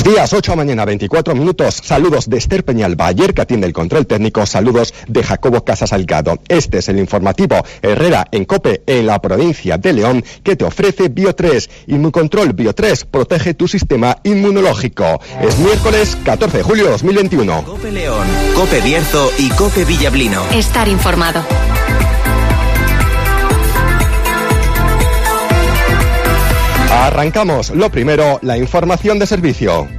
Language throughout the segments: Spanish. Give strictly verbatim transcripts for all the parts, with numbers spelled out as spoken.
días, ocho mañana, veinticuatro minutos. Saludos de Esther Peñalba-Ayer, que atiende el control técnico. Saludos de Jacobo Casasalgado. Este es el informativo Herrera en COPE, en la provincia de León, que te ofrece Bio tres. Inmucontrol Bio tres protege tu sistema inmunológico. Es miércoles catorce de julio de dos mil veintiuno. COPE León, COPE Bierzo y COPE Villablino. Estar informado. Arrancamos. Lo primero, la información de servicio.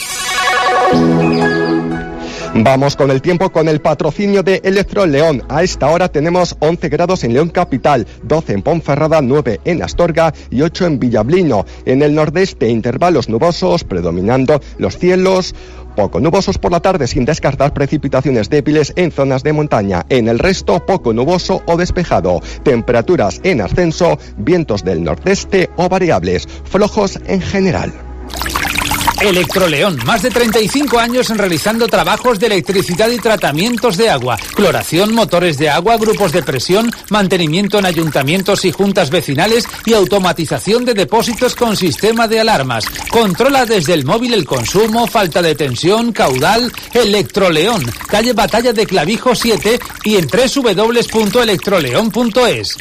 Vamos con el tiempo con el patrocinio de Electroleón. A esta hora tenemos once grados en León Capital, doce en Ponferrada, nueve en Astorga y ocho en Villablino. En el nordeste, intervalos nubosos, predominando los cielos poco nubosos por la tarde, sin descartar precipitaciones débiles en zonas de montaña. En el resto, poco nuboso o despejado. Temperaturas en ascenso, vientos del nordeste o variables, flojos en general. Electroleón, más de treinta y cinco años en realizando trabajos de electricidad y tratamientos de agua, cloración, motores de agua, grupos de presión, mantenimiento en ayuntamientos y juntas vecinales y automatización de depósitos con sistema de alarmas. Controla desde el móvil el consumo, falta de tensión, caudal. Electroleón, calle Batalla de Clavijo siete y en doble u doble u doble u punto electroleón punto es.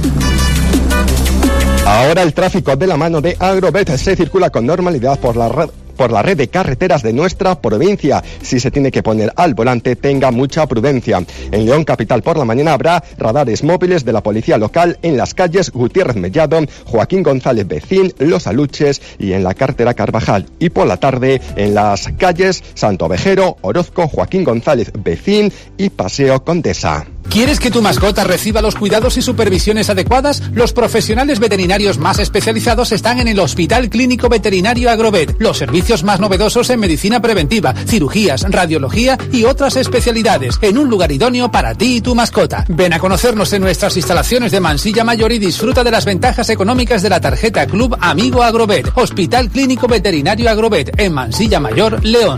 Ahora el tráfico de la mano de Agrovet se circula con normalidad por la red. por la red de carreteras de nuestra provincia. Si se tiene que poner al volante, tenga mucha prudencia. En León Capital por la mañana habrá radares móviles de la policía local en las calles Gutiérrez Mellado, Joaquín González Becín, Los Aluches y en la carretera Carvajal. Y por la tarde en las calles Santo Vejero, Orozco, Joaquín González Becín y Paseo Condesa. ¿Quieres que tu mascota reciba los cuidados y supervisiones adecuadas? Los profesionales veterinarios más especializados están en el Hospital Clínico Veterinario Agrovet. Los servicios más novedosos en medicina preventiva, cirugías, radiología y otras especialidades, en un lugar idóneo para ti y tu mascota. Ven a conocernos en nuestras instalaciones de Mansilla Mayor y disfruta de las ventajas económicas de la tarjeta Club Amigo Agrovet. Hospital Clínico Veterinario Agrovet, en Mansilla Mayor, León.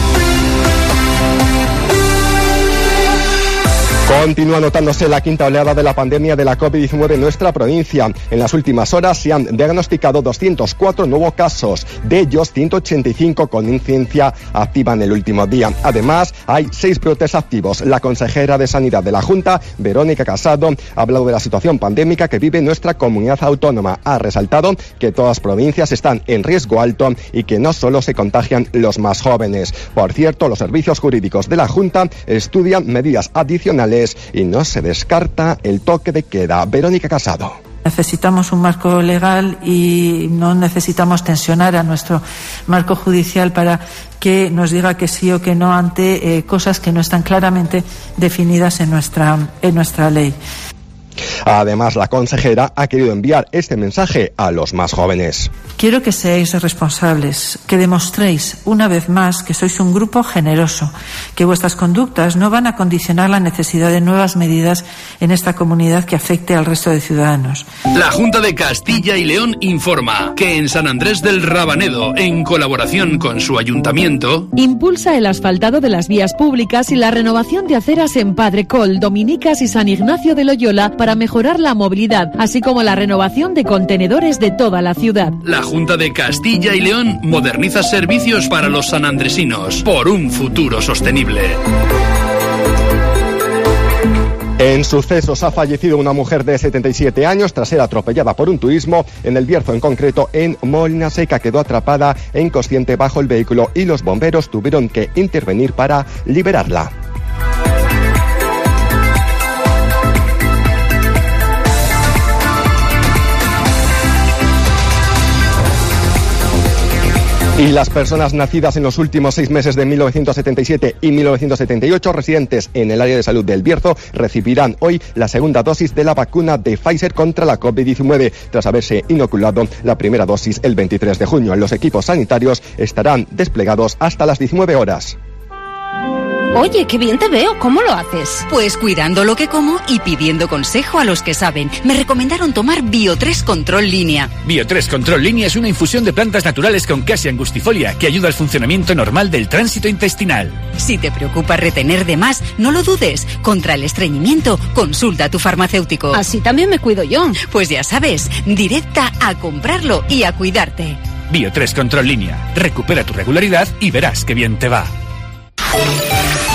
Continúa notándose la quinta oleada de la pandemia de la COVID diecinueve en nuestra provincia. En las últimas horas se han diagnosticado doscientos cuatro nuevos casos, de ellos ciento ochenta y cinco con incidencia activa en el último día. Además, hay seis brotes activos. La consejera de Sanidad de la Junta, Verónica Casado, ha hablado de la situación pandémica que vive nuestra comunidad autónoma. Ha resaltado que todas las provincias están en riesgo alto y que no solo se contagian los más jóvenes. Por cierto, los servicios jurídicos de la Junta estudian medidas adicionales y no se descarta el toque de queda. Verónica Casado. Necesitamos un marco legal y no necesitamos tensionar a nuestro marco judicial para que nos diga que sí o que no ante eh, cosas que no están claramente definidas en nuestra, en nuestra ley. Además, la consejera ha querido enviar este mensaje a los más jóvenes. Quiero que seáis responsables, que demostréis una vez más que sois un grupo generoso, que vuestras conductas no van a condicionar la necesidad de nuevas medidas en esta comunidad que afecte al resto de ciudadanos. La Junta de Castilla y León informa que en San Andrés del Rabanedo, en colaboración con su ayuntamiento, impulsa el asfaltado de las vías públicas y la renovación de aceras en Padre Col, Dominicas y San Ignacio de Loyola para mejorar la movilidad, así como la renovación de contenedores de toda la ciudad. La Junta de Castilla y León moderniza servicios para los sanandresinos por un futuro sostenible. En sucesos, ha fallecido una mujer de setenta y siete años tras ser atropellada por un turismo en el Bierzo, en concreto en Molina Seca. Quedó atrapada e inconsciente bajo el vehículo y los bomberos tuvieron que intervenir para liberarla. Y las personas nacidas en los últimos seis meses de mil novecientos setenta y siete y mil novecientos setenta y ocho residentes en el área de salud del Bierzo recibirán hoy la segunda dosis de la vacuna de Pfizer contra la COVID diecinueve, tras haberse inoculado la primera dosis el veintitrés de junio. Los equipos sanitarios estarán desplegados hasta las diecinueve horas. Oye, qué bien te veo. ¿Cómo lo haces? Pues cuidando lo que como y pidiendo consejo a los que saben. Me recomendaron tomar Bio tres Control Línea. Bio tres Control Línea es una infusión de plantas naturales con Cassia angustifolia que ayuda al funcionamiento normal del tránsito intestinal. Si te preocupa retener de más, no lo dudes. Contra el estreñimiento, consulta a tu farmacéutico. Así también me cuido yo. Pues ya sabes, directa a comprarlo y a cuidarte. Bio tres Control Línea. Recupera tu regularidad y verás qué bien te va.